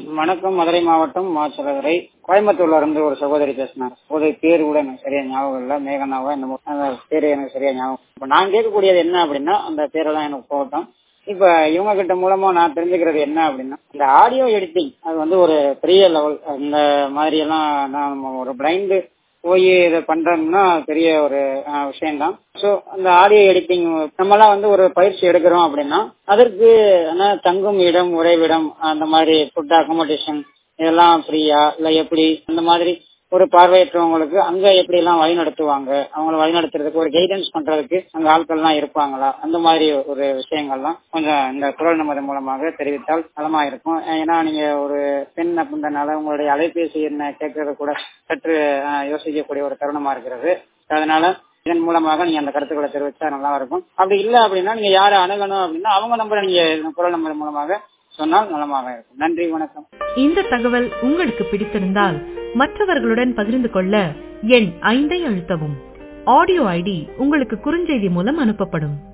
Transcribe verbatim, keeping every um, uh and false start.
வணக்கம். மதுரை மாவட்டம் மாச்சலதுரை கோயம்புத்தூர்ல இருந்து ஒரு சகோதரி பேசினார். ஒரு பேர் கூட எனக்கு சரியா ஞாபகம் இல்ல, மேகனாவா இந்த அந்த பேரு எனக்கு சரியா ஞாபகம். இப்ப நான் கேட்கக்கூடியது என்ன அப்படின்னா, அந்த பேரெல்லாம் எனக்கு போகட்டும். இப்ப இவங்க கிட்ட மூலமா நான் தெரிஞ்சுக்கிறது என்ன அப்படின்னா, இந்த ஆடியோ எடிட்டிங் அது வந்து ஒரு பெரிய லெவல். இந்த மாதிரி எல்லாம் நான் ஒரு பிளைண்டு போய் இதை பண்றோம்னா பெரிய ஒரு விஷயம்தான். ஸோ அந்த ஆடியோ எடிட்டிங் நம்மலாம் வந்து ஒரு பயிற்சி எடுக்கிறோம் அப்படின்னா அதற்கு தங்கும் இடம், உறைவிடம், அந்த மாதிரி ஃபுட் அக்கமடேஷன் இதெல்லாம் ஃப்ரீயா இல்ல எப்படி, அந்த மாதிரி ஒரு பார்வையற்றவங்களுக்கு அங்க எப்படி எல்லாம் வழி நடத்துவாங்க, அவங்களை வழி நடத்துறதுக்கு ஒரு கைடன்ஸ் பண்றதுக்கு அங்க ஆட்கள் எல்லாம் இருப்பாங்களா, அந்த மாதிரி ஒரு விஷயங்கள்லாம் கொஞ்சம் இந்த குரல் நமது மூலமாக தெரிவித்தால் நலமா இருக்கும். ஏன்னா நீங்க ஒரு பெண் அப்படின்றனால உங்களுடைய அலைபேசி என்ன கேட்கறது கூட சற்று யோசிக்கக்கூடிய ஒரு தருணமா இருக்கிறது. அதனால இதன் மூலமாக நீங்க அந்த கருத்துக்களை தெரிவிச்சா நல்லா இருக்கும். அப்படி இல்ல அப்படின்னா நீங்க யாரை அணுகணும் அப்படின்னா அவங்க நம்பரை நீங்க குரல் நம்பர் மூலமாக சொன்னால் நலமாக இருக்கும். நன்றி, வணக்கம். இந்த தகவல் உங்களுக்கு பிடித்திருந்தால் மற்றவர்களுடன் பகிர்ந்து கொள்ள எண் ஐந்தை அழுத்தவும். ஆடியோ ஐடி உங்களுக்கு குறுஞ்செய்தி மூலம் அனுப்பப்படும்.